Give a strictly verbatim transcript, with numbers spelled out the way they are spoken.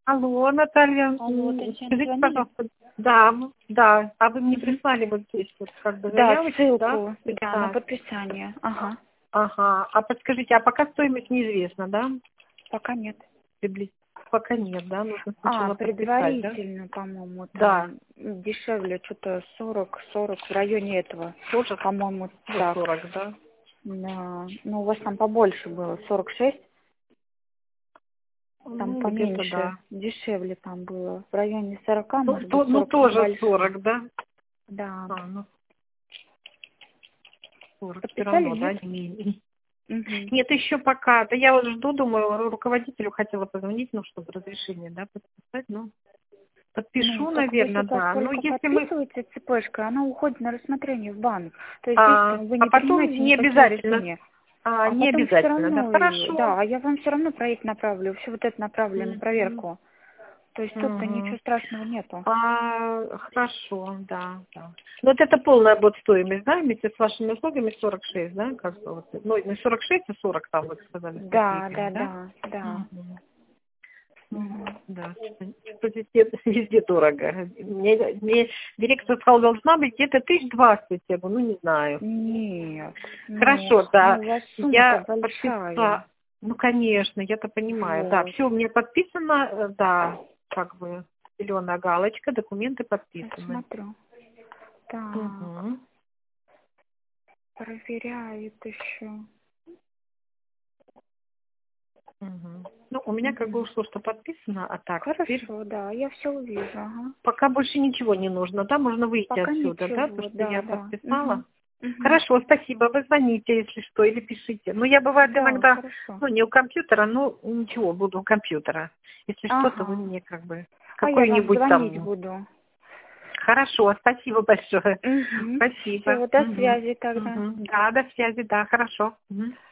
Алло, Наталья, Алло, м, Татьяна скажите, звонили? пожалуйста, да, м, да, а вы мне Мгм. прислали вот здесь вот как бы Да, заявочку, да? ссылку, да, на Да. подписание. Ага, Ага, а подскажите, а пока стоимость неизвестна, да? пока нет. Прибли- Пока нет, да? Нужно А, сначала подписать, да? предварительно, по-моему, Да, там дешевле, что-то сорок, сорок в районе этого, тоже по-моему, ну, так. сорок, да? Да. Ну, у вас там побольше было, сорок шесть, там Ну, где-то поменьше, да. дешевле там было, в районе сорока, Ну, может то- быть, ну сорок с тоже небольшим. сорок, да? Да. А, ну сорок все Подписали, равно, нет? да, не менее. Угу. Нет, еще пока. Да я вот жду, думаю, ру- руководителю хотела позвонить, ну, чтобы разрешение, да, подписать, ну, Ну, подпишу, так вы наверное, сюда да. Ну, только если мы... подписываете цепочкой, она уходит на рассмотрение в банк. То есть здесь А, вы а не потом принимаете не никакие обязательно. решения. А, А не потом все обязательно, да. равно, и, Хорошо. да, а я вам все равно проект направлю, все вот это направлю на Мгм. проверку. То есть тут-то ничего Мгм. страшного нету. А, хорошо, да, да. Ну, вот это полная будет стоимость, да, вместе с вашими услугами сорок шесть, да, как бы вот. Ну, не сорок шесть, а сорок там, вы сказали, с Да, копейками, да, да? да, да. Мгм. Ну, Мгм. да, что-то везде, везде дорого. Мне, мне директор сказал, должна быть где-то тысяч двадцать. Я говорю, ну, не знаю. Нет, ну, Хорошо, да. ну у вас сумма-то Я большая. подписала. Ну, конечно, я-то понимаю. Да, Вот. все у меня подписано, э, да, как бы зеленая галочка, документы Я подписаны. смотрю. Так, Угу, проверяет еще. угу. Ну, у меня как бы Угу. ушло, что подписано, а так теперь Хорошо, да, я все увижу, ага. пока больше ничего не нужно, да, можно выйти Пока отсюда, да, то, ничего, что да, я да. подписала. Угу. Угу. Хорошо, спасибо. Вы звоните, если что, или пишите. Ну, я бывает Да, иногда, хорошо. ну, не у компьютера, ну, ничего, буду у компьютера. Если что-то, вы Ага. мне как бы А я вам какой-нибудь звонить там... буду. Хорошо, спасибо большое. Угу. Спасибо. Все, до Мгм. связи тогда. Мгм. Да, до связи, да, хорошо. Мгм.